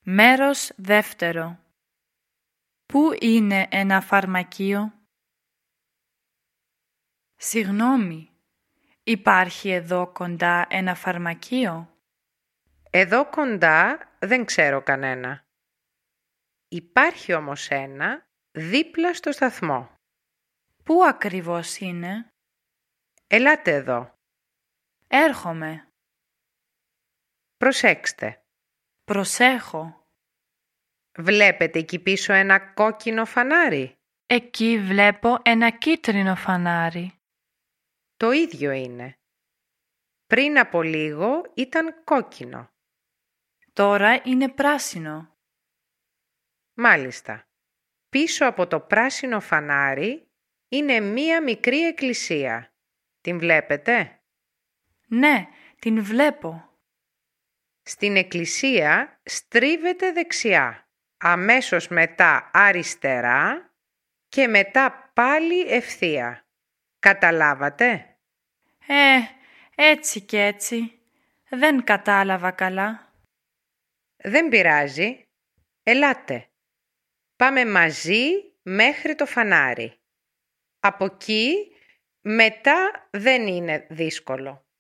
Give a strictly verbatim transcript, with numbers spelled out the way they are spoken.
Μέρος δεύτερο. Πού είναι ένα φαρμακείο? Συγγνώμη, υπάρχει εδώ κοντά ένα φαρμακείο? Εδώ κοντά δεν ξέρω κανένα. Υπάρχει όμως ένα δίπλα στο σταθμό. Πού ακριβώς είναι? Ελάτε εδώ. Έρχομαι. Προσέξτε. Προσέχω. Βλέπετε εκεί πίσω ένα κόκκινο φανάρι? Εκεί βλέπω ένα κίτρινο φανάρι. Το ίδιο είναι. Πριν από λίγο ήταν κόκκινο. Τώρα είναι πράσινο. Μάλιστα. Πίσω από το πράσινο φανάρι είναι μία μικρή εκκλησία. Την βλέπετε? Ναι, την βλέπω. Στην εκκλησία στρίβετε δεξιά, αμέσως μετά αριστερά και μετά πάλι ευθεία. Καταλάβατε? Ε, έτσι και έτσι. Δεν κατάλαβα καλά. Δεν πειράζει. Ελάτε. Πάμε μαζί μέχρι το φανάρι. Από εκεί μετά δεν είναι δύσκολο.